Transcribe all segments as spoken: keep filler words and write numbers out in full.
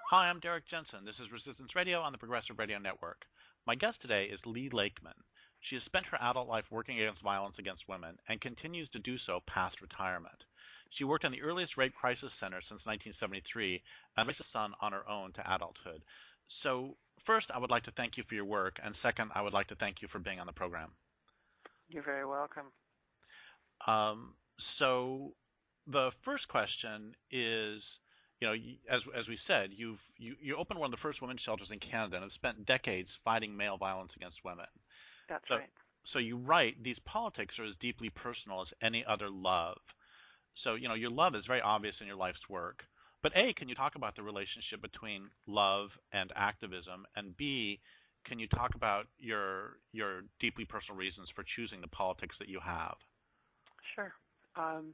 Hi, I'm Derek Jensen. This is Resistance Radio on the Progressive Radio Network. My guest today is Lee Lakeman. She has spent her adult life working against violence against women and continues to do so past retirement. She worked in the earliest rape crisis center since nineteen seventy-three and raised a son on her own to adulthood. So, first, I would like to thank you for your work, and second, I would like to thank you for being on the program. You're very welcome. Um, so, the first question is, you know, as as we said, you've you, you opened one of the first women's shelters in Canada and have spent decades fighting male violence against women. That's So, right. so you write, these politics are as deeply personal as any other love. So, you know, your love is very obvious in your life's work. But A, can you talk about the relationship between love and activism? And B, can you talk about your your deeply personal reasons for choosing the politics that you have? Sure. Um,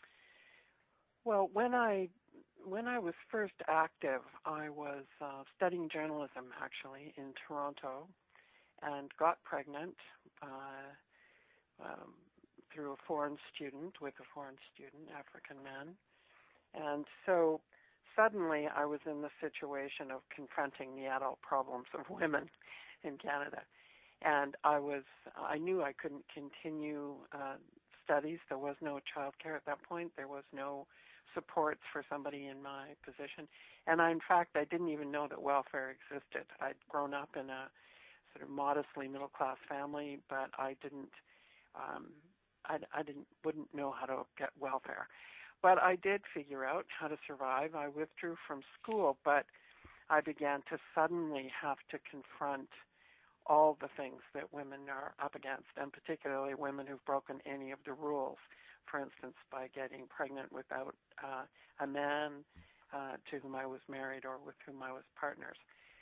well, when I when I was first active, I was uh, studying journalism actually in Toronto, and got pregnant uh, um, through a foreign student with a foreign student, African man, and so suddenly I was in the situation of confronting the adult problems of women in Canada. And I was, I knew I couldn't continue uh, studies. There was no childcare at that point. There was no supports for somebody in my position. And I, in fact, I didn't even know that welfare existed. I'd grown up in a sort of modestly middle-class family, but I didn't, um, I, I didn't, wouldn't know how to get welfare. But I did figure out how to survive. I withdrew from school, but I began to suddenly have to confront all the things that women are up against, and particularly women who've broken any of the rules. For instance, by getting pregnant without uh, a man uh, to whom I was married or with whom I was partners.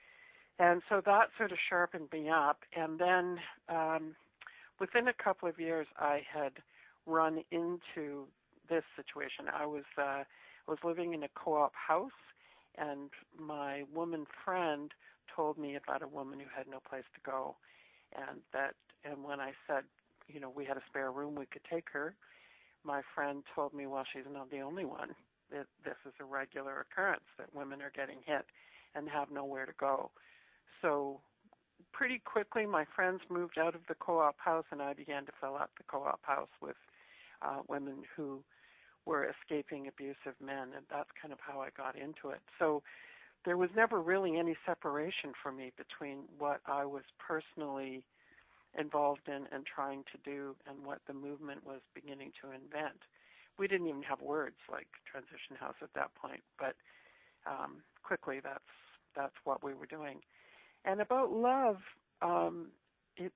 And so that sort of sharpened me up. And then um, within a couple of years, I had run into this situation. I was uh, was living in a co-op house, and my woman friend told me about a woman who had no place to go, and that and when I said, you know, we had a spare room, we could take her, my friend told me, well, she's not the only one. That this is a regular occurrence, that women are getting hit and have nowhere to go. So pretty quickly, my friends moved out of the co-op house, and I began to fill up the co-op house with uh, women who were escaping abusive men, and that's kind of how I got into it. So there was never really any separation for me between what I was personally involved in and trying to do and what the movement was beginning to invent. We didn't even have words like transition house at that point, but um, quickly that's that's what we were doing. And about love, um, it's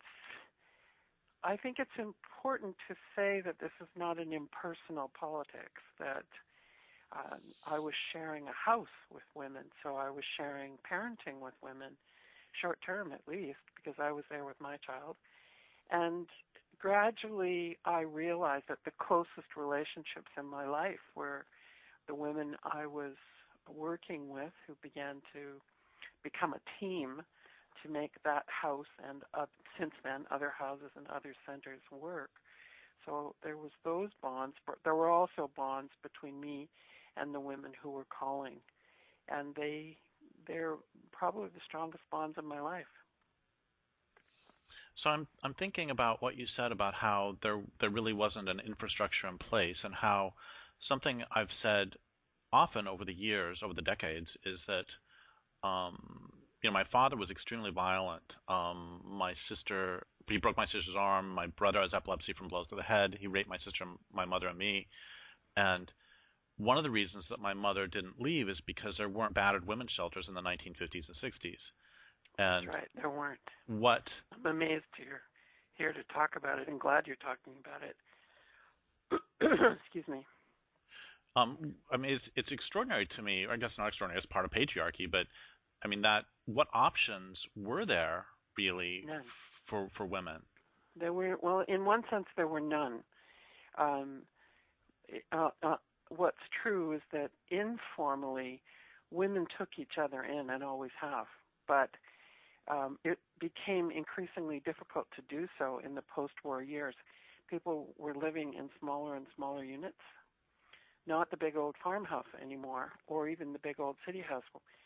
I think it's important to say that this is not an impersonal politics, that um, I was sharing a house with women, so I was sharing parenting with women, short term at least, because I was there with my child. And gradually I realized that the closest relationships in my life were the women I was working with, who began to become a team to make that house and uh, since then other houses and other centers work. So there was those bonds, but there were also bonds between me and the women who were calling, and they they're probably the strongest bonds of my life. So I'm I'm thinking about what you said about how there there really wasn't an infrastructure in place, and how something I've said often over the years, over the decades, is that um, you know, my father was extremely violent. Um, my sister, he broke my sister's arm. My brother has epilepsy from blows to the head. He raped my sister, my mother, and me. And one of the reasons that my mother didn't leave is because there weren't battered women's shelters in the nineteen fifties and sixties. And That's right, there weren't. what I'm amazed you're here to talk about it, and glad you're talking about it. Excuse me. um, I mean, it's, it's extraordinary to me. Or I guess not extraordinary; it's part of patriarchy. But I mean, that what options were there really None. for for women? There were, well, in one sense, there were none. Um, uh, uh, what's true is that informally, women took each other in and always have, but um, it became increasingly difficult to do so in the post-war years. People were living in smaller and smaller units, not the big old farmhouse anymore, or even the big old city house.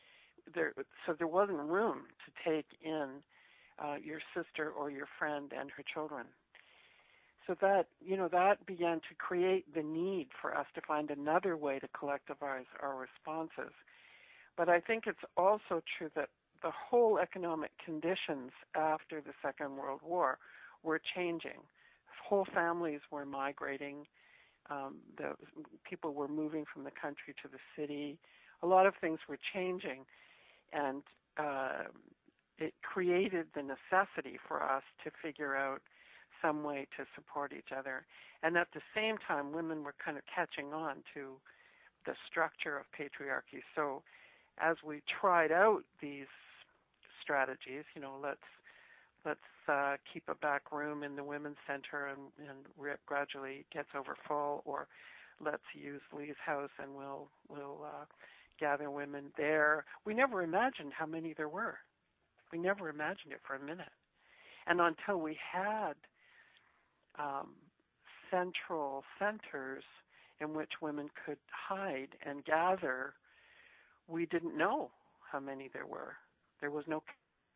there so there wasn't room to take in uh, your sister or your friend and her children. So that, you know, that began to create the need for us to find another way to collectivize our responses. But I think it's also true that the whole economic conditions after the Second World War were changing. Whole families were migrating. Um, the people were moving from the country to the city. A lot of things were changing, and uh, it created the necessity for us to figure out some way to support each other. And at the same time, women were kind of catching on to the structure of patriarchy. So as we tried out these strategies, you know, let's let's uh, keep a back room in the women's center and, and RIP gradually gets over full, or let's use Lee's house and we'll we'll uh, gather women there. We never imagined how many there were. We never imagined it for a minute. And until we had um, central centers in which women could hide and gather, we didn't know how many there were. There was no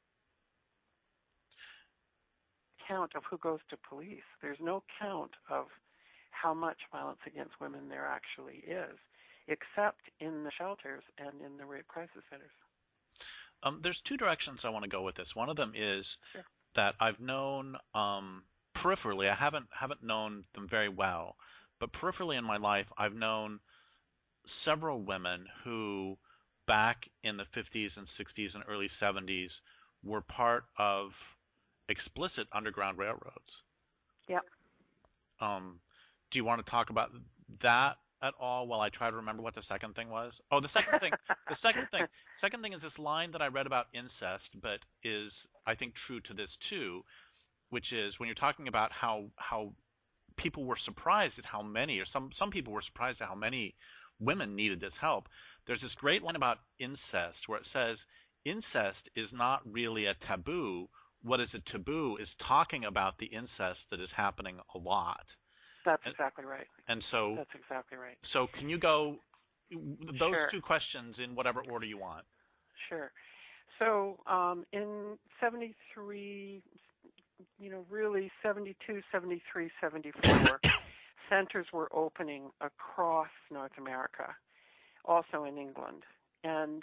count of who goes to police. There's no count of how much violence against women there actually is, except in the shelters and in the rape crisis centers. Um, there's two directions I want to go with this. One of them is Sure. that I've known um, peripherally. I haven't haven't known them very well, but peripherally in my life, I've known several women who, back in the fifties and sixties and early seventies, were part of explicit Underground Railroads. Yeah. Um, do you want to talk about that at all while I try to remember what the second thing was? Oh, the second thing, the second thing, second thing is this line that I read about incest, but is, I think, true to this too, which is when you're talking about how how people were surprised at how many, or some some people were surprised at how many women needed this help. There's this great line about incest where it says incest is not really a taboo. What is a taboo is talking about the incest that is happening a lot. That's and, exactly right. And so that's exactly right. So can you go those Sure. two questions in whatever order you want? Sure. So um, in seventy-three, you know, really seventy-two, seventy-three, seventy-four, centers were opening across North America, also in England. And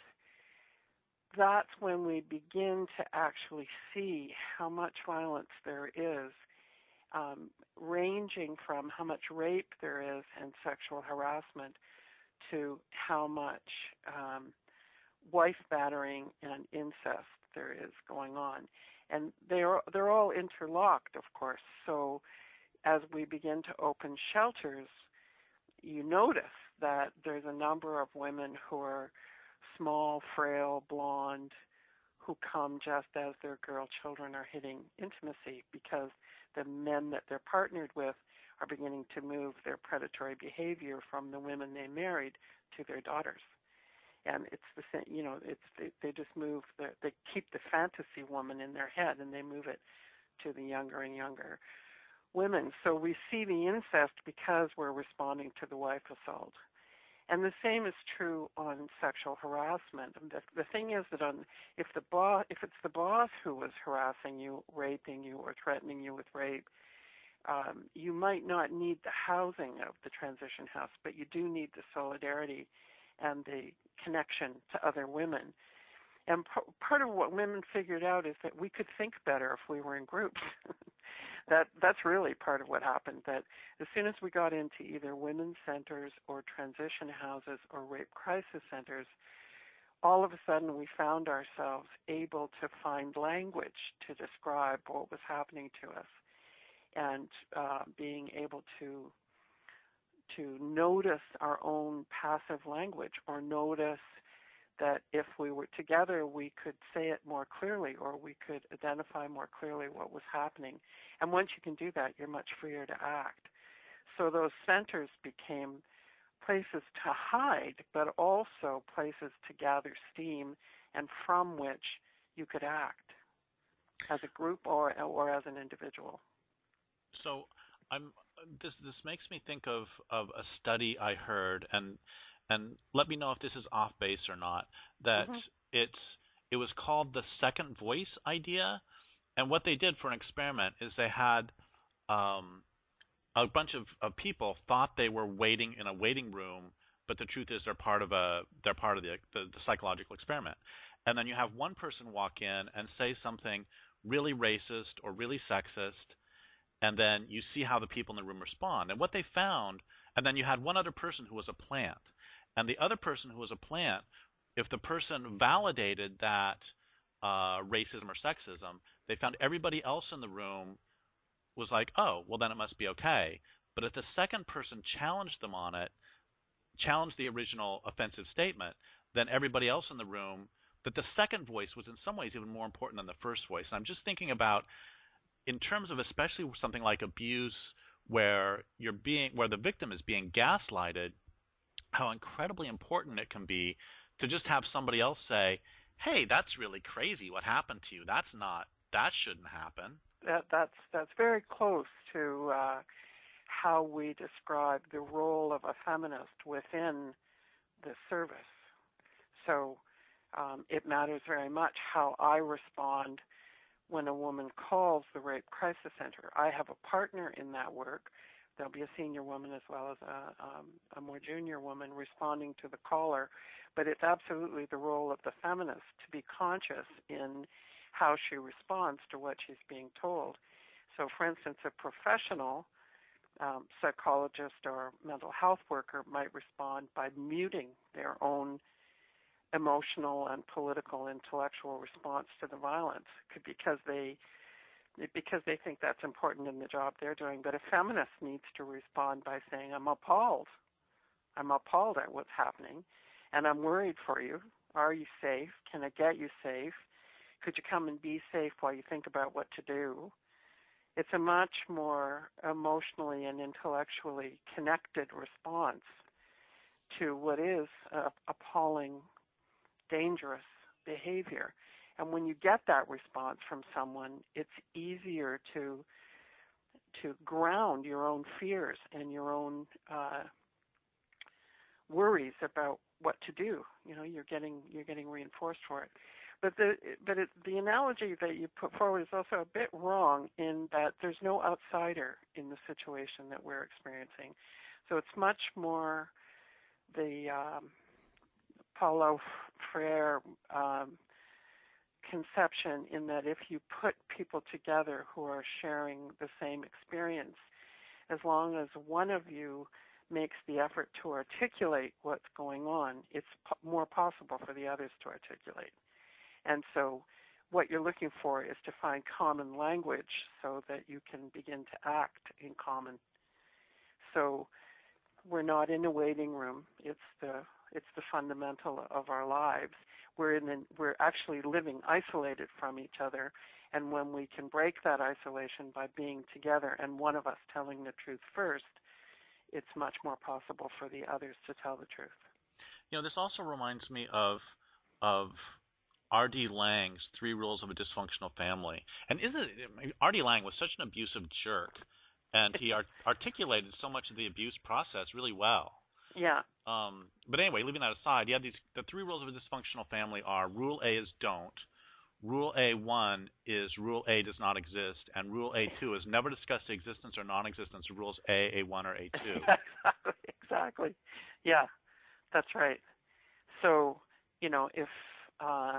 that's when we begin to actually see how much violence there is, um, ranging from how much rape there is and sexual harassment to how much um, wife battering and incest there is going on. And they're, they're all interlocked, of course. So as we begin to open shelters, you notice that there's a number of women who are small, frail, blonde, who come just as their girl children are hitting intimacy because the men that they're partnered with are beginning to move their predatory behavior from the women they married to their daughters. And it's the same, you know, it's they, they just move, the, they keep the fantasy woman in their head and they move it to the younger and younger women. So we see the incest because we're responding to the wife assault. And the same is true on sexual harassment. And the, the thing is that on if the boss, if it's the boss who was harassing you, raping you, or threatening you with rape, um, you might not need the housing of the transition house, but you do need the solidarity and the connection to other women. And p- part of what women figured out is that we could think better if we were in groups. that that's really part of what happened. That as soon as we got into either women's centers or transition houses or rape crisis centers, all of a sudden we found ourselves able to find language to describe what was happening to us, and uh, being able to to notice our own passive language, or notice that if we were together, we could say it more clearly, or we could identify more clearly what was happening. And once you can do that, you're much freer to act. So those centers became places to hide, but also places to gather steam, and from which you could act as a group or or as an individual. So I'm this this makes me think of, of a study I heard, and and let me know if this is off base or not, that Mm-hmm. it's it was called the second voice idea. And what they did for an experiment is they had um, a bunch of, of people thought they were waiting in a waiting room, but the truth is they're part of a they're part of the, the the psychological experiment. And then you have one person walk in and say something really racist or really sexist, and then you see how the people in the room respond. And what they found, and then you had one other person who was a plant, and the other person who was a plant, if the person validated that uh, racism or sexism, they found everybody else in the room was like, oh, well, then it must be okay. But if the second person challenged them on it, challenged the original offensive statement, then everybody else in the room, that the second voice was in some ways even more important than the first voice. And I'm just thinking about, in terms of especially something like abuse, where you're being, where the victim is being gaslighted, how incredibly important it can be to just have somebody else say, hey, that's really crazy what happened to you. That's not, that shouldn't happen. That, that's that's very close to uh, how we describe the role of a feminist within the service. So um, it matters very much how I respond when a woman calls the Rape Crisis Center. I have a partner in that work. There'll be a senior woman as well as a, um, a more junior woman responding to the caller. But it's absolutely the role of the feminist to be conscious in how she responds to what she's being told. So, for instance, a professional um, psychologist or mental health worker might respond by muting their own emotional and political, intellectual response to the violence because they because they think that's important in the job they're doing. But a feminist needs to respond by saying, I'm appalled. I'm appalled at what's happening, and I'm worried for you. Are you safe? Can I get you safe? Could you come and be safe while you think about what to do? It's a much more emotionally and intellectually connected response to what is uh, appalling, dangerous behavior. And when you get that response from someone, it's easier to to ground your own fears and your own uh, worries about what to do. You know, you're getting you're getting reinforced for it. But the but it, the analogy that you put forward is also a bit wrong in that there's no outsider in the situation that we're experiencing. So it's much more the um, Paulo Freire um, conception in that if you put people together who are sharing the same experience, as long as one of you makes the effort to articulate what's going on, it's po- more possible for the others to articulate. And so what you're looking for is to find common language so that you can begin to act in common. So we're not in a waiting room. It's the it's the fundamental of our lives. We're in an, we're actually living isolated from each other, and when we can break that isolation by being together and one of us telling the truth first, it's much more possible for the others to tell the truth. You know, this also reminds me of of R D Laing's Three Rules of a Dysfunctional Family. And isn't it, R D Laing was such an abusive jerk, and he art- articulated so much of the abuse process really well. Yeah. Um, but anyway, leaving that aside, yeah, these the three rules of a dysfunctional family are: Rule A is don't. Rule A one is Rule A does not exist, and Rule A two is never discuss the existence or non-existence of rules A, A one, or A two. Exactly. Exactly. Yeah, that's right. So, you know, if uh,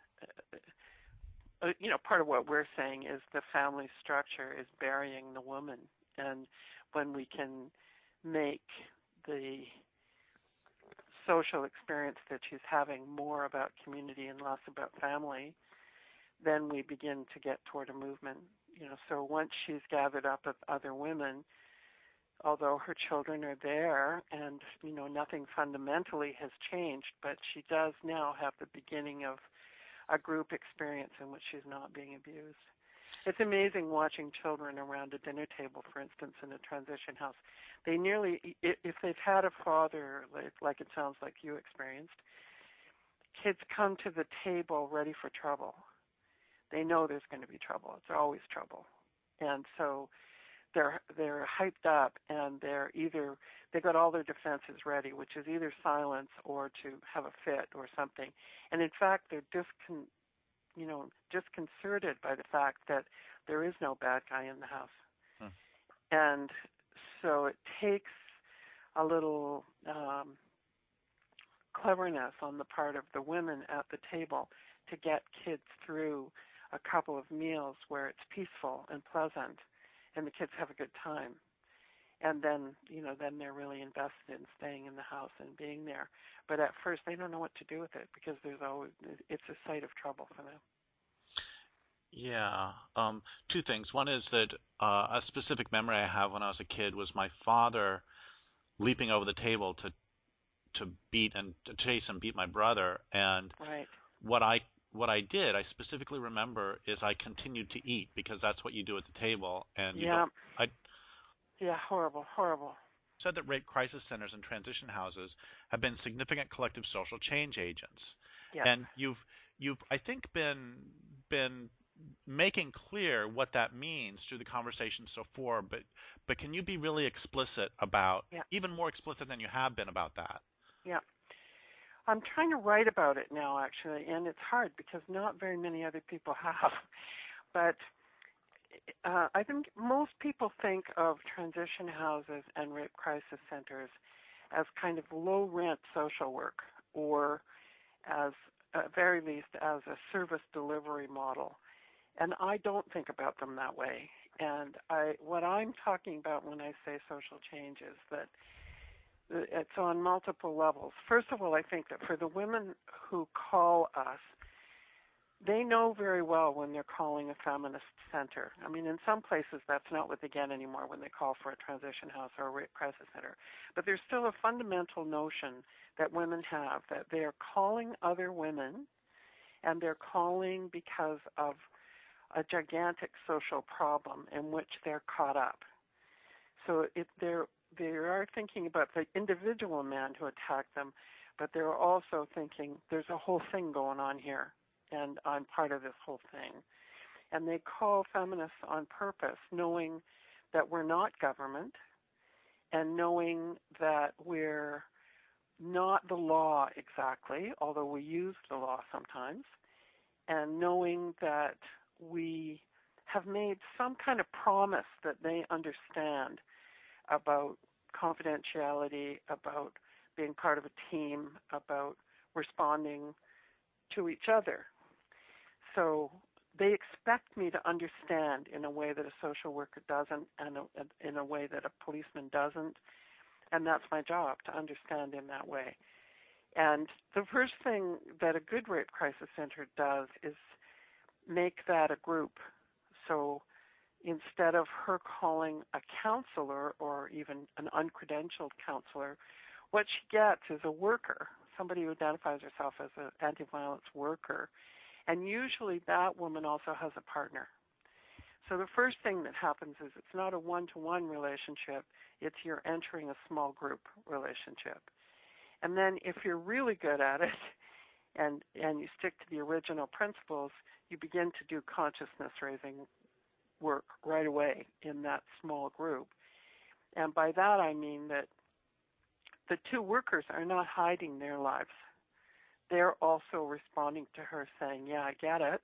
uh, you know, part of what we're saying is the family structure is burying the woman, and when we can make the social experience that she's having more about community and less about family, then we begin to get toward a movement. You know, so once she's gathered up with other women, although her children are there and, you know, nothing fundamentally has changed, but she does now have the beginning of a group experience in which she's not being abused. It's amazing watching children around a dinner table, for instance, in a transition house. They nearly, if they've had a father, like, like it sounds like you experienced, kids come to the table ready for trouble. They know there's going to be trouble. It's always trouble. And so they're they're hyped up and they're either they got all their defenses ready, which is either silence or to have a fit or something. And in fact, they're discon you know disconcerted by the fact that there is no bad guy in the house. Hmm. And so it takes a little um, cleverness on the part of the women at the table to get kids through a couple of meals where it's peaceful and pleasant and the kids have a good time. And then, you know, then they're really invested in staying in the house and being there. But at first they don't know what to do with it because there's always, it's a site of trouble for them. Yeah. Um, two things. One is that uh, a specific memory I have when I was a kid was my father leaping over the table to to beat and to chase and beat my brother. And right. what I what I did, I specifically remember, is I continued to eat because that's what you do at the table. And you yeah. don't, I Yeah, horrible, horrible. said that rape crisis centers and transition houses have been significant collective social change agents. Yes. And you've you've I think been been making clear what that means through the conversation so far, but but can you be really explicit about, yeah. even more explicit than you have been about that? Yeah. I'm trying to write about it now, actually, and it's hard because not very many other people have. But uh, I think most people think of transition houses and rape crisis centers as kind of low-rent social work, or as, at very least, as a service delivery model. And I don't think about them that way. And I, what I'm talking about when I say social change is that it's on multiple levels. First of all, I think that for the women who call us, they know very well when they're calling a feminist center. I mean, in some places that's not what they get anymore when they call for a transition house or a rape crisis center. But there's still a fundamental notion that women have that they are calling other women, and they're calling because of a gigantic social problem in which they're caught up. So it, they're they are thinking about the individual man who attacked them, but they're also thinking there's a whole thing going on here, and I'm part of this whole thing. And they call feminists on purpose, knowing that we're not government, and knowing that we're not the law exactly, although we use the law sometimes, and knowing that we have made some kind of promise that they understand about confidentiality, about being part of a team, about responding to each other. So they expect me to understand in a way that a social worker doesn't, and in a way that a policeman doesn't, and that's my job, to understand in that way. And the first thing that a good rape crisis center does is make that a group. So instead of her calling a counselor or even an uncredentialed counselor, what she gets is a worker, somebody who identifies herself as an anti-violence worker. And usually that woman also has a partner. So the first thing that happens is it's not a one-to-one relationship, it's you're entering a small group relationship. And then if you're really good at it and, and you stick to the original principles, you begin to do consciousness-raising work right away in that small group. And by that I mean that the two workers are not hiding their lives. They're also responding to her saying, yeah, I get it,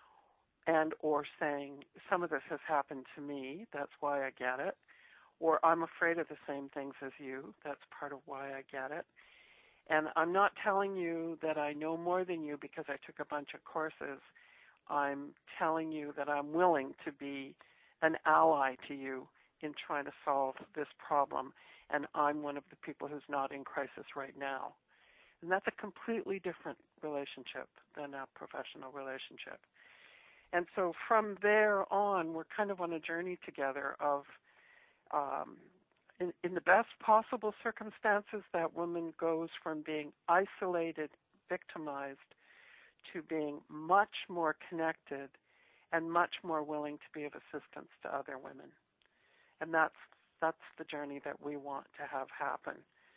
and or saying, some of this has happened to me, that's why I get it, or I'm afraid of the same things as you, that's part of why I get it. And I'm not telling you that I know more than you because I took a bunch of courses. I'm telling you that I'm willing to be an ally to you in trying to solve this problem, and I'm one of the people who's not in crisis right now. And that's a completely different relationship than a professional relationship. And so from there on, we're kind of on a journey together of, um, in, in the best possible circumstances, that woman goes from being isolated, victimized, to being much more connected and much more willing to be of assistance to other women. And that's that's the journey that we want to have happen.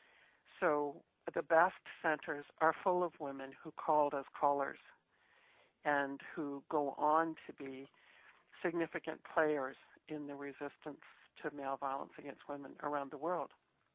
So the best centers are full of women who called as callers and who go on to be significant players in the resistance to male violence against women around the world.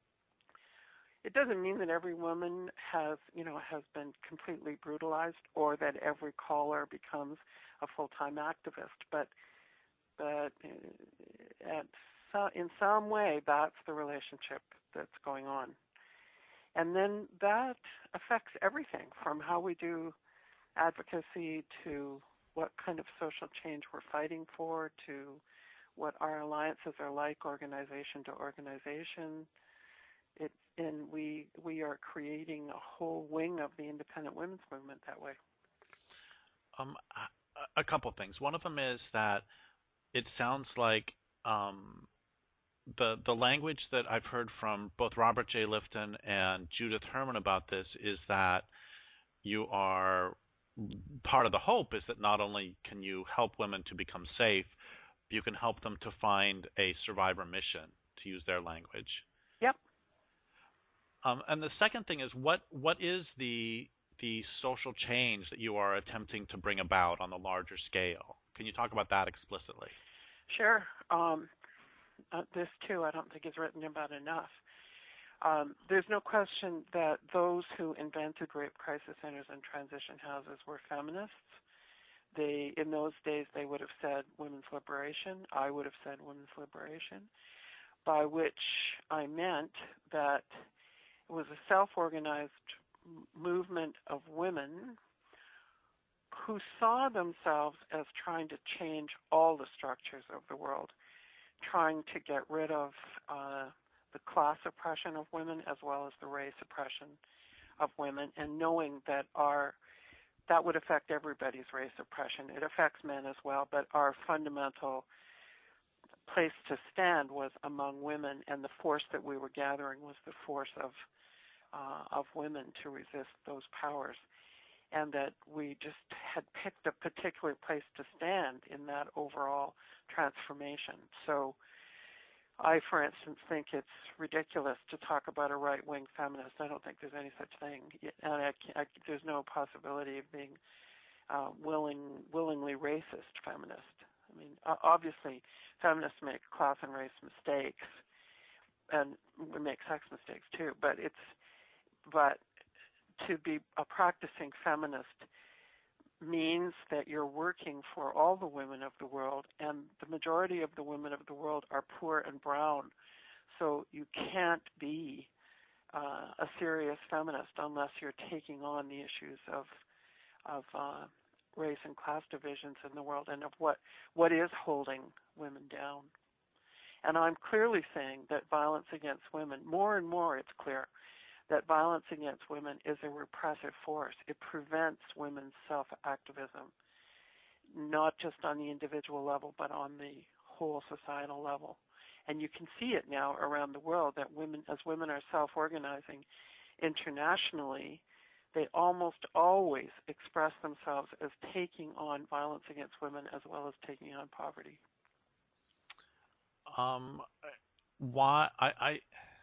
It doesn't mean that every woman has, you know, has been completely brutalized or that every caller becomes a full-time activist, but but at so, in some way that's the relationship that's going on. And then that affects everything from how we do advocacy to what kind of social change we're fighting for to what our alliances are like organization to organization. It, and we we are creating a whole wing of the independent women's movement that way. Um, a, a couple things. One of them is that it sounds like um, the the language that I've heard from both Robert J. Lifton and Judith Herman about this is that you are part of the hope is that not only can you help women to become safe, you can help them to find a survivor mission, to use their language. Yep. Um, and the second thing is what what is the the social change that you are attempting to bring about on the larger scale? Can you talk about that explicitly? Sure. Um, uh, this too, I don't think is written about enough. Um, there's no question that those who invented rape crisis centers and transition houses were feminists. They, in those days, they would have said women's liberation. I would have said women's liberation, by which I meant that it was a self-organized movement of women who saw themselves as trying to change all the structures of the world, trying to get rid of uh, the class oppression of women as well as the race oppression of women, and knowing that our that would affect everybody's race oppression. It affects men as well, but our fundamental place to stand was among women, and the force that we were gathering was the force of uh, of women to resist those powers, and that we just had picked a particular place to stand in that overall transformation. So I, for instance, think it's ridiculous to talk about a right-wing feminist. I don't think there's any such thing, and I I, there's no possibility of being uh, willing, willingly racist feminist. I mean, obviously, feminists make class and race mistakes, and we make sex mistakes too. But it's but to be a practicing feminist means that you're working for all the women of the world, and the majority of the women of the world are poor and brown. So you can't be uh, a serious feminist unless you're taking on the issues of of uh, race and class divisions in the world and of what what is holding women down. And I'm clearly saying that violence against women, more and more it's clear, that violence against women is a repressive force. It prevents women's self-activism, not just on the individual level, but on the whole societal level. And you can see it now around the world that women, as women are self-organizing internationally, they almost always express themselves as taking on violence against women as well as taking on poverty. Um, why I I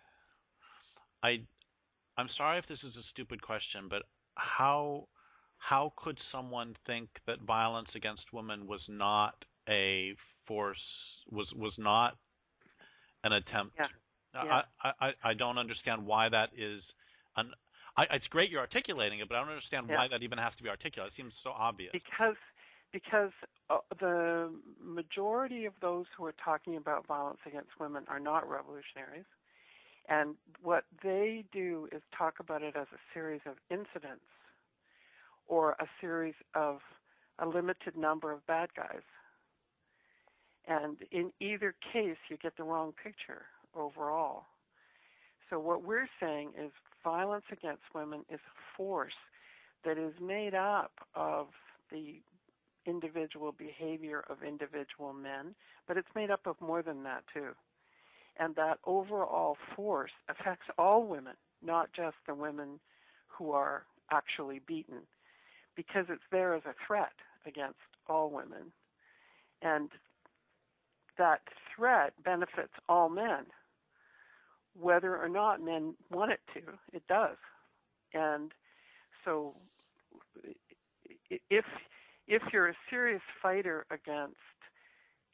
I I'm sorry if this is a stupid question, but how how could someone think that violence against women was not a force, was was not an attempt? Yeah. Yeah. I, I, I don't understand why that is. An, I, it's great you're articulating it, but I don't understand Yeah. why that even has to be articulated. It seems so obvious. Because because uh, the majority of those who are talking about violence against women are not revolutionaries. And what they do is talk about it as a series of incidents or a series of a limited number of bad guys. And in either case, you get the wrong picture overall. So what we're saying is violence against women is a force that is made up of the individual behavior of individual men, but it's made up of more than that too. And that overall force affects all women, not just the women who are actually beaten, because it's there as a threat against all women. And that threat benefits all men. Whether or not men want it to, it does. And so if if you're a serious fighter against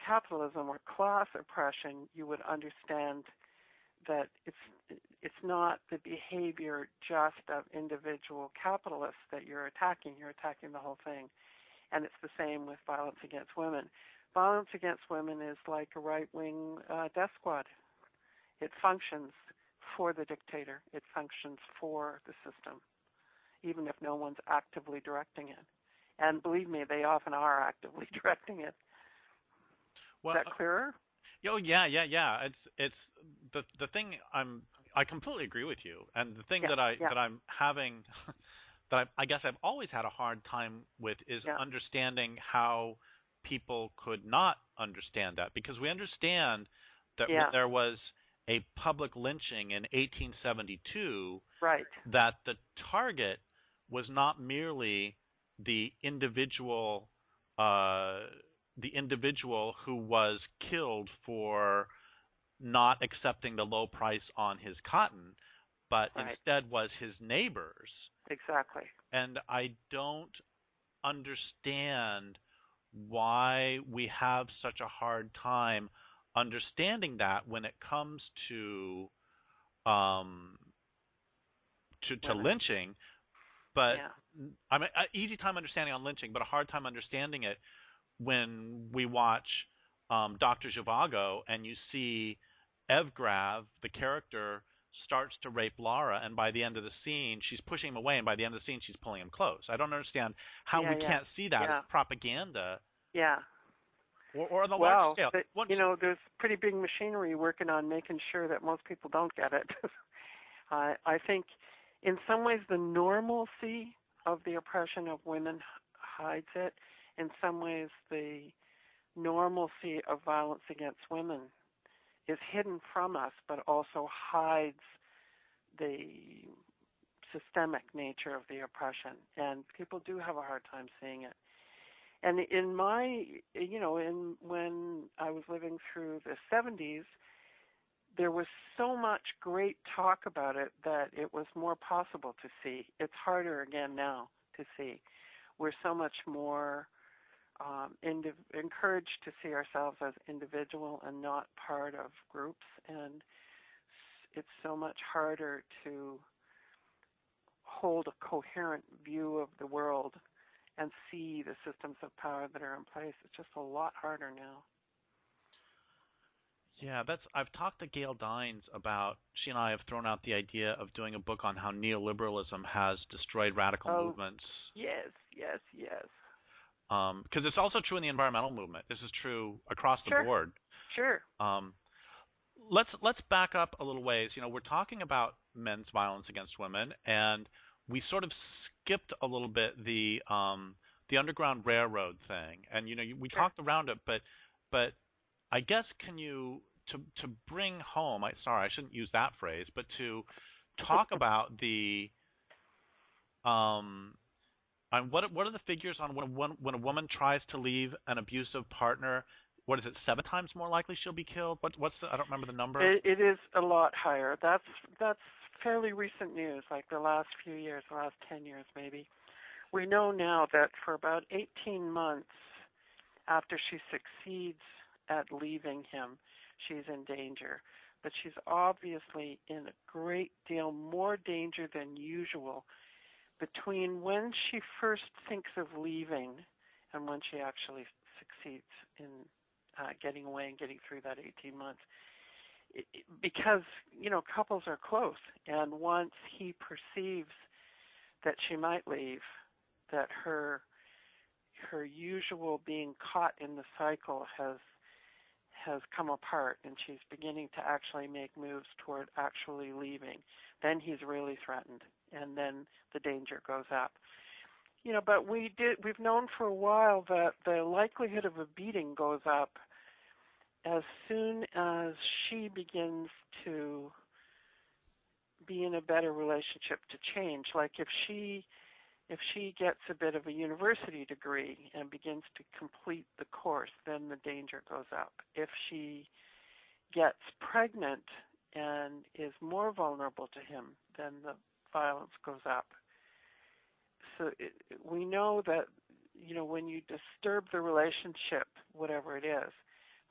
capitalism or class oppression, you would understand that it's it's not the behavior just of individual capitalists that you're attacking. You're attacking the whole thing. And it's the same with violence against women. Violence against women is like a right-wing uh, death squad. It functions for the dictator. It functions for the system, even if no one's actively directing it. And believe me, they often are actively directing it. Well, Is that clearer? Oh yeah, yeah, yeah. It's it's the the thing. I'm I completely agree with you. And the thing Yeah, that I yeah. that I'm having that I, I guess I've always had a hard time with is Yeah. understanding how people could not understand that, because we understand that Yeah. when there was a public lynching in eighteen seventy-two, Right. that the target was not merely the individual uh, the individual who was killed for not accepting the low price on his cotton, but Right. instead was his neighbors. Exactly. And I don't understand why we have such a hard time understanding that when it comes to um, to, to Women. lynching. But Yeah. I mean, an easy time understanding on lynching, but a hard time understanding it when we watch um, Doctor Zhivago and you see Evgrav, the character, starts to rape Lara, and by the end of the scene, she's pushing him away, and by the end of the scene, she's pulling him close. I don't understand how Yeah, we yeah. can't see that Yeah. as propaganda, Yeah. or, or on a large Well, scale. but, Once, you know, there's pretty big machinery working on making sure that most people don't get it. I I think in some ways the normalcy of the oppression of women hides it. In some ways the normalcy of violence against women is hidden from us, but also hides the systemic nature of the oppression. And people do have a hard time seeing it. And in my, you know, in when I was living through the seventies, there was so much great talk about it that it was more possible to see. It's harder again now to see. We're so much more um, indiv- encouraged to see ourselves as individual and not part of groups, and it's so much harder to hold a coherent view of the world and see the systems of power that are in place. It's just a lot harder now. yeah, that's. I've talked to Gail Dines about. She and I have thrown out the idea of doing a book on how neoliberalism has destroyed radical Oh, movements. yes, yes, yes. Because um, it's also true in the environmental movement. This is true across the Sure, board. sure. Um, let's let's back up a little ways. You know, we're talking about men's violence against women, and we sort of skipped a little bit the um, the Underground Railroad thing. And you know, we Sure. talked around it, but but I guess can you to to bring home? I sorry, I shouldn't use that phrase, but to talk about the um, on what what are the figures on when one, when a woman tries to leave an abusive partner? What is it? Seven times more likely she'll be killed. What what's the? I don't remember the number. It, it is a lot higher. That's that's fairly recent news, like the last few years, the last ten years maybe. We know now that for about eighteen months after she succeeds at leaving him, she's in danger. But she's obviously in a great deal more danger than usual between when she first thinks of leaving and when she actually succeeds in uh, getting away and getting through that eighteen months. It, it, because, you know, couples are close, and once he perceives that she might leave, that her her usual being caught in the cycle has has come apart, and she's beginning to actually make moves toward actually leaving, then he's really threatened, and then the danger goes up. You know, but we did we've known for a while that the likelihood of a beating goes up as soon as she begins to be in a better relationship to change. Like if she if she gets a bit of a university degree and begins to complete the course, then the danger goes up. If she gets pregnant and is more vulnerable to him, then the violence goes up. So it, we know that, you know, when you disturb the relationship, whatever it is,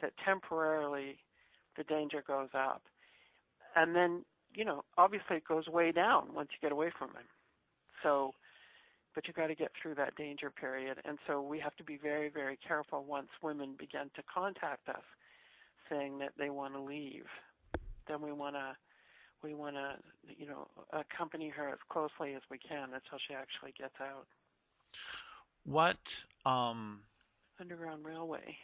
that temporarily the danger goes up. And then, you know, obviously it goes way down once you get away from him. So, but you got to get through that danger period. And so we have to be very, very careful once women begin to contact us saying that they want to leave. Then we want to, we want to, you know, accompany her as closely as we can until she actually gets out. What, um... Underground Railway.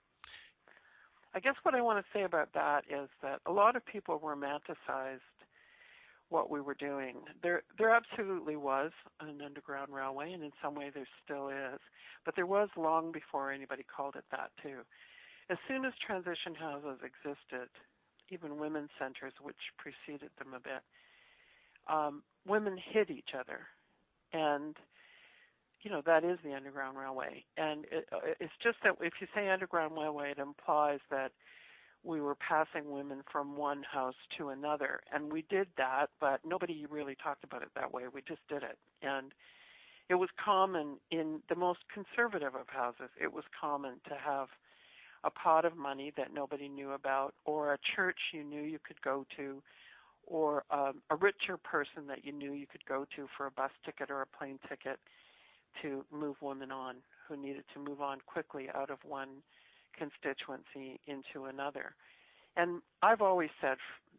I guess what I want to say about that is that a lot of people romanticized what we were doing. There there absolutely was an underground railway, and in some way there still is. But there was long before anybody called it that, too. As soon as transition houses existed, even women's centers, which preceded them a bit, um, women hid each other. And, you know, that is the Underground Railway. And it, it's just that if you say Underground Railway, it implies that we were passing women from one house to another. And we did that, but nobody really talked about it that way. We just did it. And it was common in the most conservative of houses. It was common to have a pot of money that nobody knew about, or a church you knew you could go to, or um, a richer person that you knew you could go to for a bus ticket or a plane ticket to move women on who needed to move on quickly out of one constituency into another. And I've always said,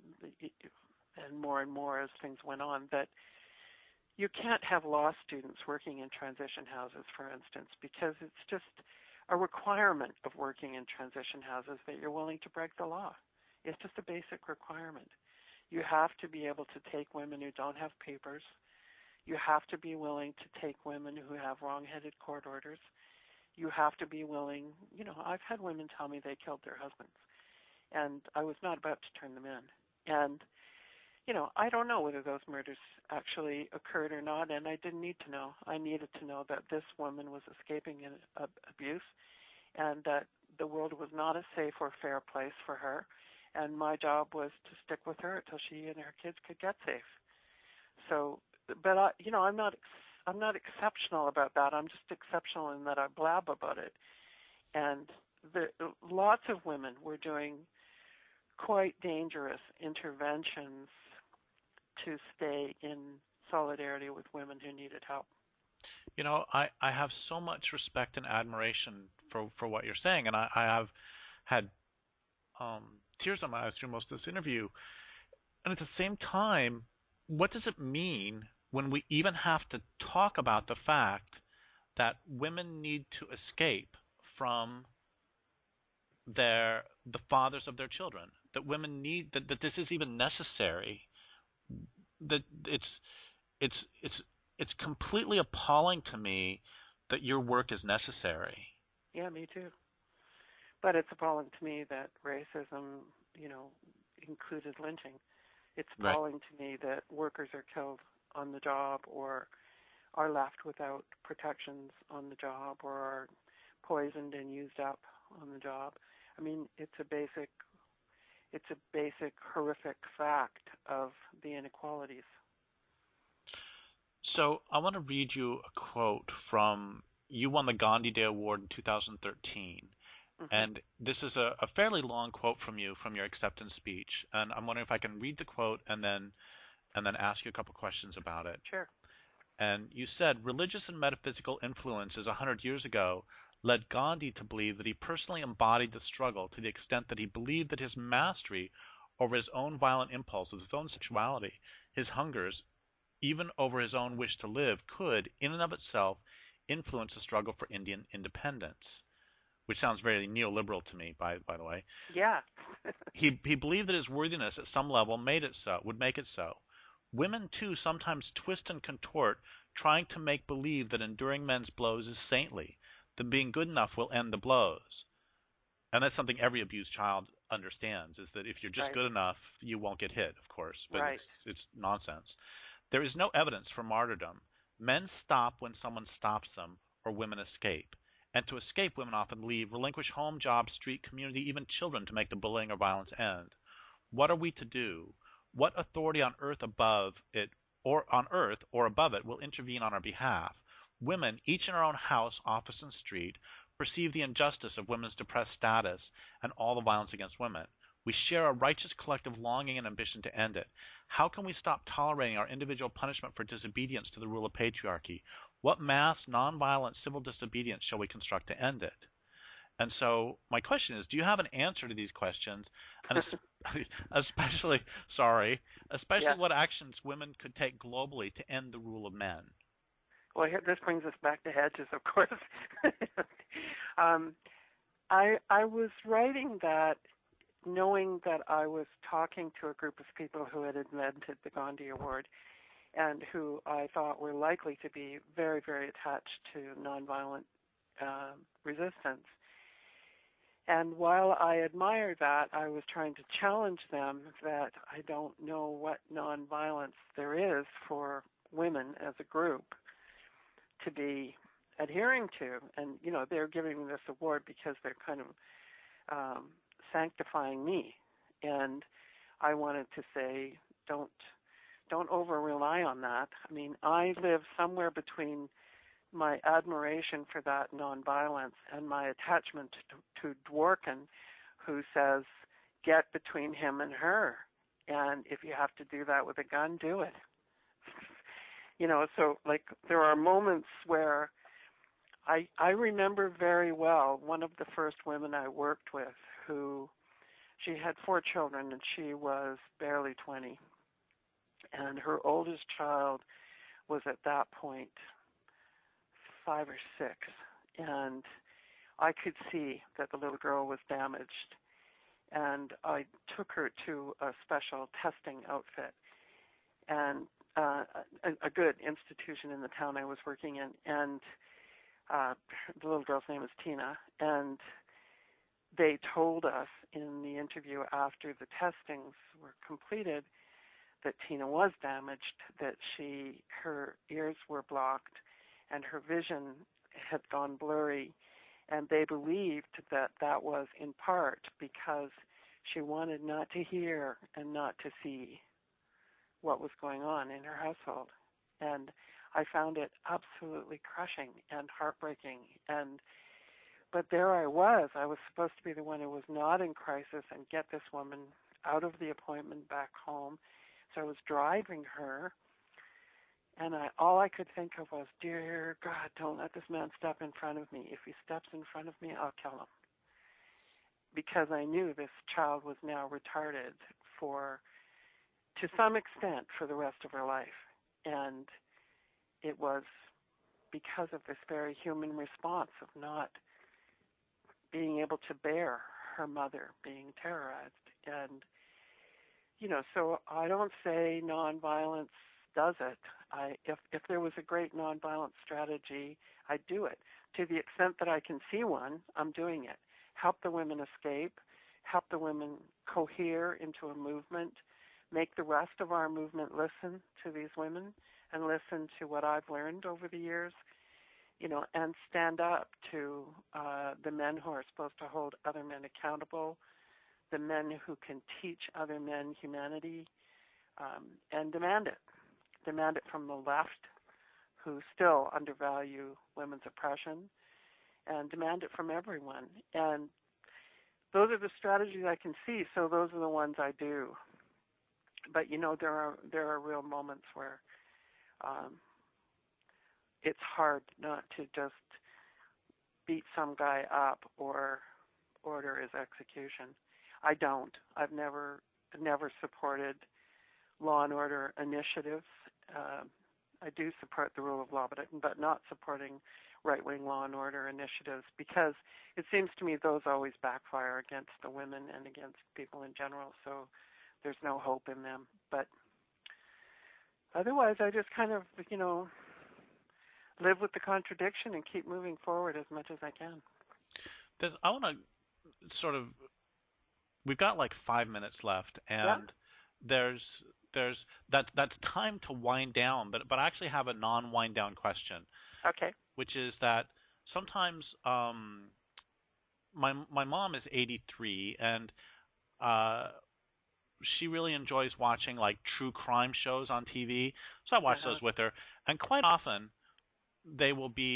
and more and more as things went on, that you can't have law students working in transition houses, for instance, because it's just a requirement of working in transition houses that you're willing to break the law. It's just a basic requirement. You have to be able to take women who don't have papers. You have to be willing to take women who have wrong-headed court orders. You have to be willing, you know, I've had women tell me they killed their husbands, and I was not about to turn them in. And, you know, I don't know whether those murders actually occurred or not, and I didn't need to know. I needed to know that this woman was escaping an uh, abuse, and that the world was not a safe or fair place for her, and my job was to stick with her until she and her kids could get safe. So, but I, you know, I'm not, I'm not exceptional about that. I'm just exceptional in that I blab about it, and the lots of women were doing quite dangerous interventions to stay in solidarity with women who needed help. You know, I, I have so much respect and admiration for, for what you're saying, and I, I have had um, tears in my eyes through most of this interview. And at the same time, what does it mean when we even have to talk about the fact that women need to escape from their the fathers of their children, that women need, that, that this is even necessary, that it's it's it's it's completely appalling to me that your work is necessary. Yeah, me too. But it's appalling to me that racism, you know, included lynching. It's appalling right. to me that workers are killed on the job or are left without protections on the job or are poisoned and used up on the job. I mean, it's a basic It's a basic, horrific fact of the inequalities. So I want to read you a quote from, you won the Gandhi Day Award in two thousand thirteen. Mm-hmm. And this is a, a fairly long quote from you from your acceptance speech. And I'm wondering if I can read the quote and then and then ask you a couple questions about it. Sure. And you said, religious and metaphysical influences one hundred years ago led Gandhi to believe that he personally embodied the struggle to the extent that he believed that his mastery over his own violent impulses, his own sexuality, his hungers, even over his own wish to live, could, in and of itself, influence the struggle for Indian independence, which sounds very neoliberal to me, by by the way. Yeah. he he believed that his worthiness at some level made it so, would make it so. Women, too, sometimes twist and contort, trying to make believe that enduring men's blows is saintly, that being good enough will end the blows. And that's something every abused child understands, is that if you're just right. good enough, you won't get hit, of course. But right. it's, it's nonsense. There is no evidence for martyrdom. Men stop when someone stops them, or women escape. And to escape, women often leave, relinquish home, job, street, community, even children to make the bullying or violence end. What are we to do? What authority on earth above it, or on earth or above it, will intervene on our behalf? Women, each in our own house, office, and street, perceive the injustice of women's depressed status and all the violence against women. We share a righteous collective longing and ambition to end it. How can we stop tolerating our individual punishment for disobedience to the rule of patriarchy? What mass, nonviolent civil disobedience shall we construct to end it? And so my question is, do you have an answer to these questions? And especially, sorry, especially Yeah. what actions women could take globally to end the rule of men? Well, here, this brings us back to hedges, of course. um, I I was writing that knowing that I was talking to a group of people who had invented the Gandhi Award and who I thought were likely to be very, very attached to nonviolent uh, resistance. And while I admire that, I was trying to challenge them that I don't know what nonviolence there is for women as a group to be adhering to. And, you know, they're giving me this award because they're kind of um, sanctifying me. And I wanted to say, don't don't over rely on that. I mean, I live somewhere between my admiration for that nonviolence and my attachment to, to Dworkin, who says, get between him and her. And if you have to do that with a gun, do it. You know, so like there are moments where I I remember very well one of the first women I worked with who, she had four children and she was barely twenty. And her oldest child was at that point five or six. And I could see that the little girl was damaged. And I took her to a special testing outfit and uh, a, a good institution in the town I was working in. And uh, the little girl's name is Tina. And they told us in the interview after the testings were completed that Tina was damaged, that she, her ears were blocked and her vision had gone blurry, and they believed that that was in part because she wanted not to hear and not to see what was going on in her household. And I found it absolutely crushing and heartbreaking. And but there I was. I was supposed to be the one who was not in crisis and get this woman out of the appointment back home. So I was driving her, and I, all I could think of was, dear God, don't let this man step in front of me. If he steps in front of me, I'll kill him. Because I knew this child was now retarded for, to some extent, for the rest of her life. And it was because of this very human response of not being able to bear her mother being terrorized. And you know, so I don't say nonviolence does it. I, if if there was a great nonviolent strategy, I'd do it. To the extent that I can see one, I'm doing it. Help the women escape, help the women cohere into a movement, make the rest of our movement listen to these women and listen to what I've learned over the years, you know, and stand up to uh, the men who are supposed to hold other men accountable, the men who can teach other men humanity, um, and demand it. Demand it from the left, who still undervalue women's oppression, and demand it from everyone. And those are the strategies I can see, so those are the ones I do. But, you know, there are there are real moments where um, it's hard not to just beat some guy up or order his execution. I don't. I've never never supported law and order initiatives. Uh, I do support the rule of law, but but not supporting right-wing law and order initiatives because it seems to me those always backfire against the women and against people in general. So there's no hope in them. But otherwise, I just kind of you know live with the contradiction and keep moving forward as much as I can. There's, I want to sort of. We've got like five minutes left, and Yeah. there's there's that that's time to wind down, but but I actually have a non-wind down question. Okay. Which is that sometimes um, my my mom is eighty-three, and uh, she really enjoys watching like true crime shows on T V. So I watch Uh-huh. those with her, and quite often they will be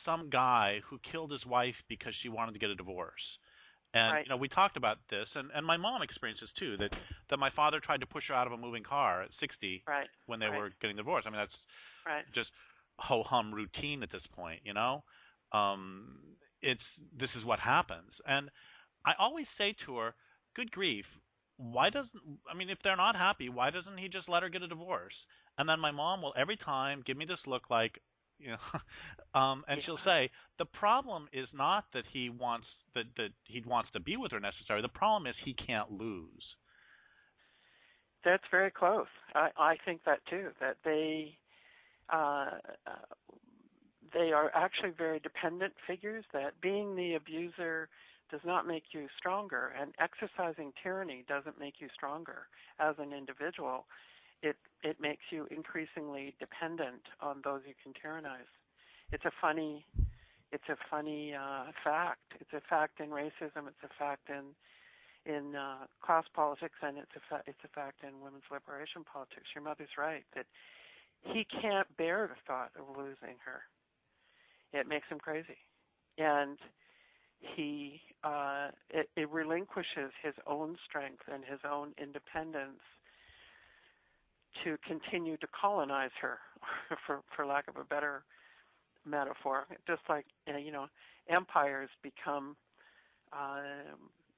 some guy who killed his wife because she wanted to get a divorce. And Right. you know, we talked about this, and, and my mom experienced this too. That that my father tried to push her out of a moving car at sixty Right. when they Right. were getting divorced. I mean, that's Right. just ho hum routine at this point, you know. Um, it's this is what happens, and I always say to her, "Good grief, why doesn't I mean, if they're not happy, why doesn't he just let her get a divorce?" And then my mom will every time give me this look like, you know, um, and she'll Yeah. say, "The problem is not that he wants that that he wants to be with her necessarily. The problem is he can't lose." That's very close. I, I think that too. That they uh, uh, they are actually very dependent figures. That being the abuser does not make you stronger, and exercising tyranny doesn't make you stronger as an individual. It it makes you increasingly dependent on those you can tyrannize. It's a funny it's a funny uh, fact. It's a fact in racism. It's a fact in in uh, class politics, and it's a fa- it's a fact in women's liberation politics. Your mother's right that he can't bear the thought of losing her. It makes him crazy, and he uh, it, it relinquishes his own strength and his own independence to continue to colonize her, for for lack of a better metaphor. Just like uh, you know, empires become uh,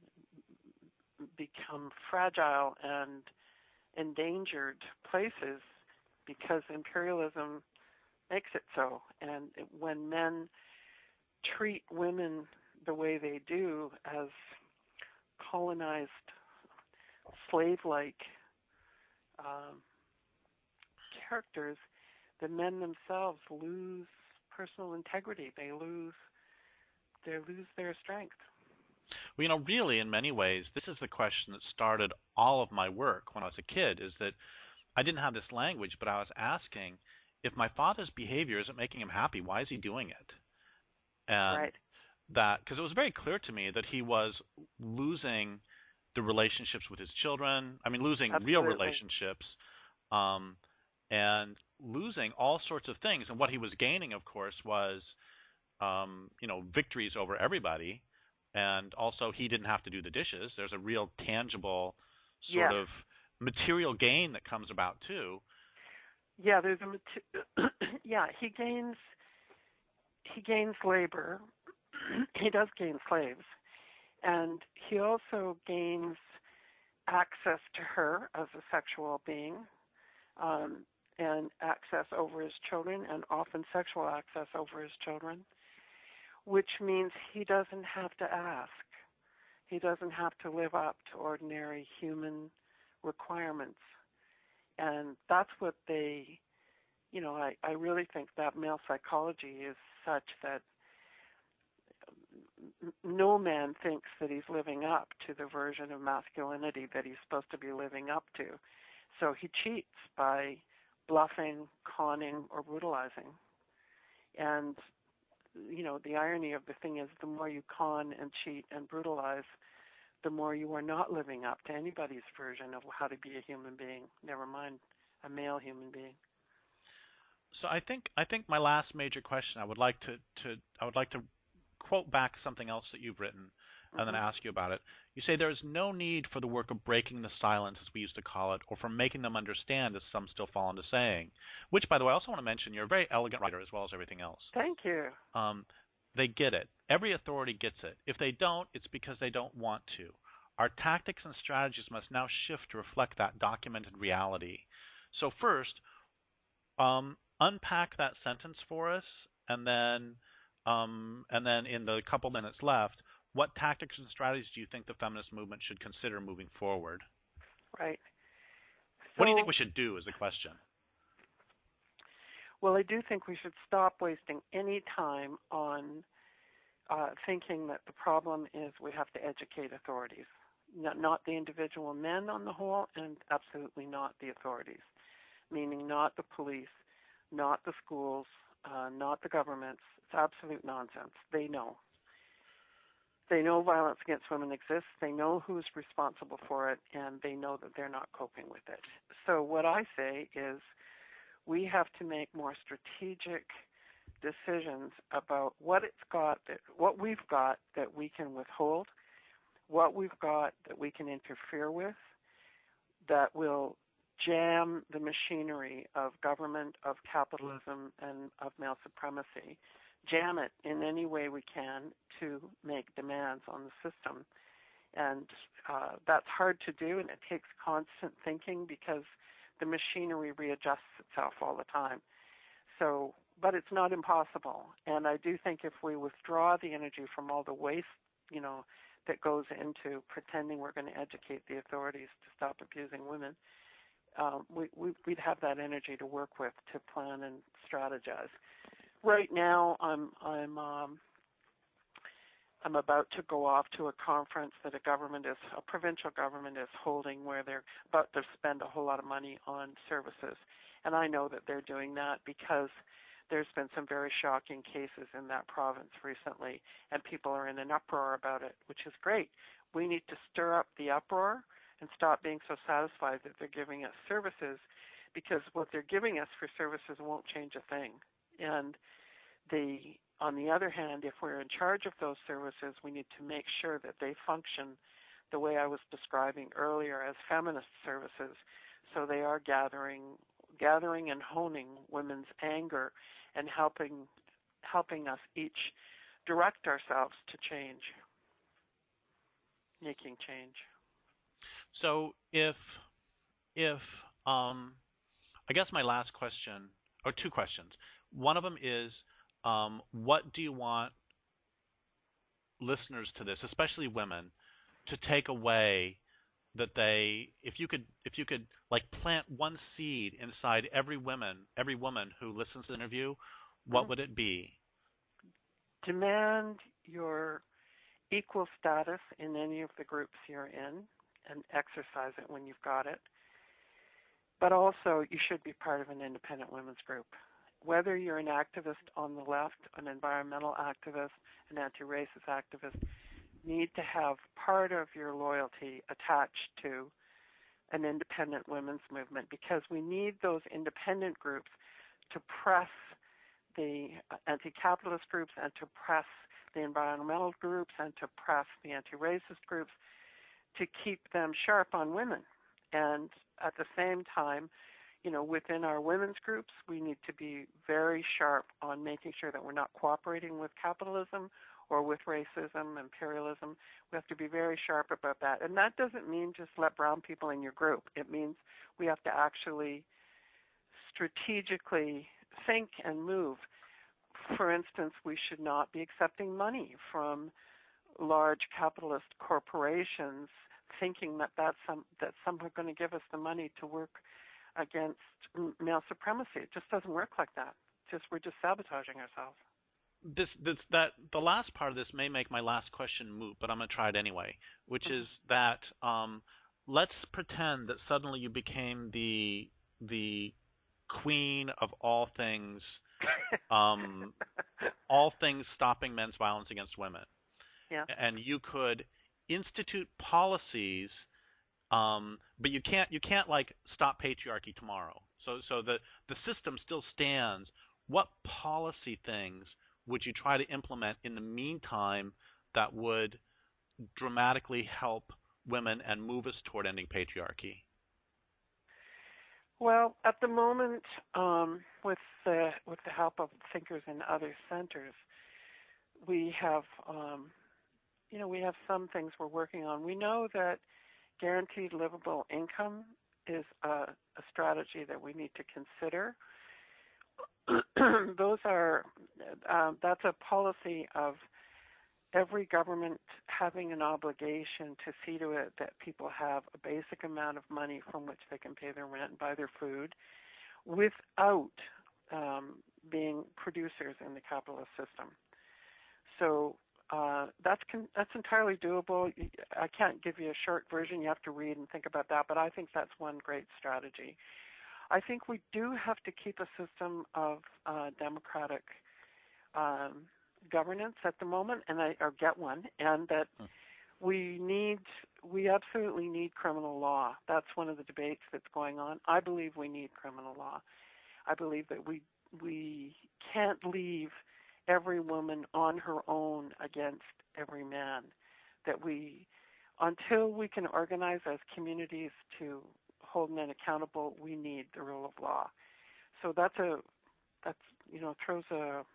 become fragile and endangered places because imperialism makes it so. And when men treat women the way they do as colonized, slave-like um, characters, the men themselves lose personal integrity. They lose they lose their strength. Well, you know, really, in many ways, this is the question that started all of my work when I was a kid. Is that I didn't have this language, but I was asking, if my father's behavior isn't making him happy, why is he doing it? And Right. that, because it was very clear to me that he was losing the relationships with his children. I mean, losing real Absolutely. relationships, um, and losing all sorts of things. And what he was gaining, of course, was, um, you know, victories over everybody. And also, he didn't have to do the dishes. There's a real tangible sort Yes. of material gain that comes about too. Yeah, there's a mate- yeah, he gains he gains labor. He does gain slaves, and he also gains access to her as a sexual being, um, and access over his children, and often sexual access over his children, which means he doesn't have to ask. He doesn't have to live up to ordinary human requirements. And that's what they, you know, I, I really think that male psychology is such that no man thinks that he's living up to the version of masculinity that he's supposed to be living up to. So he cheats by bluffing, conning, or brutalizing. And, you know, the irony of the thing is the more you con and cheat and brutalize, the more you are not living up to anybody's version of how to be a human being, never mind a male human being. So I think I think my last major question I would like to, to I would like to quote back something else that you've written and then Mm-hmm. ask you about it. You say there is no need for the work of breaking the silence, as we used to call it, or for making them understand, as some still fall into saying. Which, by the way, I also want to mention you're a very elegant writer as well as everything else. Thank you. Um, they get it. Every authority gets it. If they don't, it's because they don't want to. Our tactics and strategies must now shift to reflect that documented reality. So first, um, unpack that sentence for us, and then, um, and then in the couple minutes left, what tactics and strategies do you think the feminist movement should consider moving forward? Right. What do you think So, we should do is the question. well, I do think we should stop wasting any time on uh, thinking that the problem is we have to educate authorities, not, not the individual men on the whole, and absolutely not the authorities, meaning not the police, not the schools, uh, not the governments. It's absolute nonsense. They know. They know violence against women exists. They know who's responsible for it, and they know that they're not coping with it. So what I say is we have to make more strategic decisions about what it's got, that, what we've got that we can withhold, what we've got that we can interfere with, that will jam the machinery of government, of capitalism, and of male supremacy, jam it in any way we can to make demands on the system. And uh, that's hard to do, and it takes constant thinking because the machinery readjusts itself all the time. So, but it's not impossible. And I do think if we withdraw the energy from all the waste, you know, that goes into pretending we're going to educate the authorities to stop abusing women, um, we, we, we'd have that energy to work with, to plan and strategize. Right now, I'm I'm um, I'm about to go off to a conference that a government is, a provincial government is holding, where they're about to spend a whole lot of money on services, and I know that they're doing that because there's been some very shocking cases in that province recently, and people are in an uproar about it, which is great. We need to stir up the uproar and stop being so satisfied that they're giving us services, because what they're giving us for services won't change a thing. And the on the other hand, if we're in charge of those services, we need to make sure that they function the way I was describing earlier as feminist services, so they are gathering gathering and honing women's anger and helping helping us each direct ourselves to change, making change. So if if um, I guess my last question, or two questions. One of them is, um, what do you want listeners to this, especially women, to take away that they, if you could, if you could, like, plant one seed inside every woman, every woman who listens to the interview, what mm-hmm. would it be? Demand your equal status in any of the groups you're in, and exercise it when you've got it. But also, you should be part of an independent women's group. Whether you're an activist on the left, an environmental activist, an anti-racist activist, need to have part of your loyalty attached to an independent women's movement, because we need those independent groups to press the anti-capitalist groups and to press the environmental groups and to press the anti-racist groups to keep them sharp on women. And at the same time, you know, within our women's groups, we need to be very sharp on making sure that we're not cooperating with capitalism or with racism, imperialism. We have to be very sharp about that. And that doesn't mean just let brown people in your group. It means we have to actually strategically think and move. For instance, we should not be accepting money from large capitalist corporations thinking that that's some, that somehow going to give us the money to work against male supremacy. It just doesn't work like that. Just we're just sabotaging ourselves. This, this, that the last part of this may make my last question moot, but I'm going to try it anyway. Which mm-hmm. is that um, let's pretend that suddenly you became the the queen of all things, um, all things stopping men's violence against women. Yeah. And you could institute policies. Um, but you can't you can't like stop patriarchy tomorrow. So so the the system still stands. What policy things would you try to implement in the meantime that would dramatically help women and move us toward ending patriarchy? Well, at the moment, um, with the with the help of thinkers in other centers, we have um, you know we have some things we're working on. We know that guaranteed livable income is a, a strategy that we need to consider. Those are, um, that's a policy of every government having an obligation to see to it that people have a basic amount of money from which they can pay their rent and buy their food without um, being producers in the capitalist system. So Uh, that's con- that's entirely doable. I can't give you a short version. You have to read and think about that, but I think that's one great strategy. I think we do have to keep a system of uh, democratic um, governance at the moment, and I, or get one, and that hmm. we need, we absolutely need criminal law. That's one of the debates that's going on. I believe we need criminal law. I believe that we we can't leave every woman on her own against every man. That we, until we can organize as communities to hold men accountable, we need the rule of law. So that's a that's you know throws a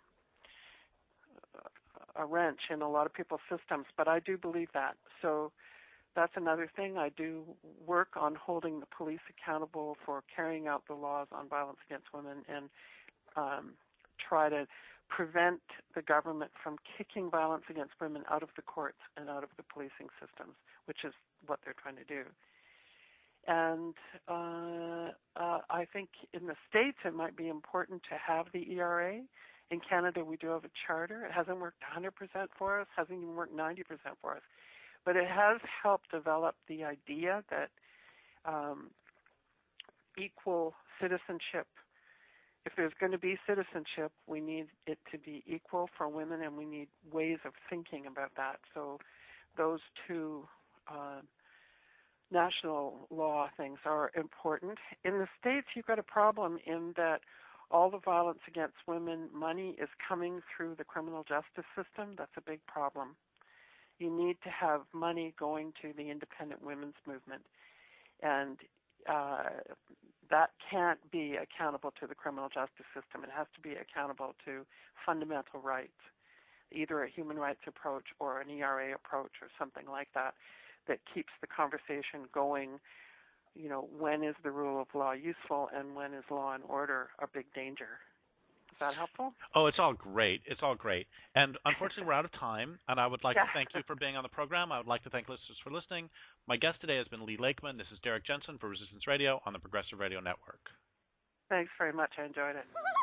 a wrench in a lot of people's systems, but I do believe that. So that's another thing. I do work on holding the police accountable for carrying out the laws on violence against women, and um, try to prevent the government from kicking violence against women out of the courts and out of the policing systems, which is what they're trying to do. And uh, uh, I think in the States it might be important to have the E R A. In Canada we do have a charter. It hasn't worked one hundred percent for us, hasn't even worked ninety percent for us. But it has helped develop the idea that um, equal citizenship, if there's going to be citizenship, we need it to be equal for women, and we need ways of thinking about that. So those two uh, national law things are important. In the States, you've got a problem in that all the violence against women money is coming through the criminal justice system. That's a big problem. You need to have money going to the independent women's movement, and uh, that can't be accountable to the criminal justice system. It has to be accountable to fundamental rights, either a human rights approach or an E R A approach or something like that, that keeps the conversation going. You know, when is the rule of law useful and when is law and order a big danger? Is that helpful? Oh, it's all great. It's all great. And unfortunately, we're out of time, and I would like yeah. to thank you for being on the program. I would like to thank listeners for listening. My guest today has been Lee Lakeman. This is Derek Jensen for Resistance Radio on the Progressive Radio Network. Thanks very much. I enjoyed it.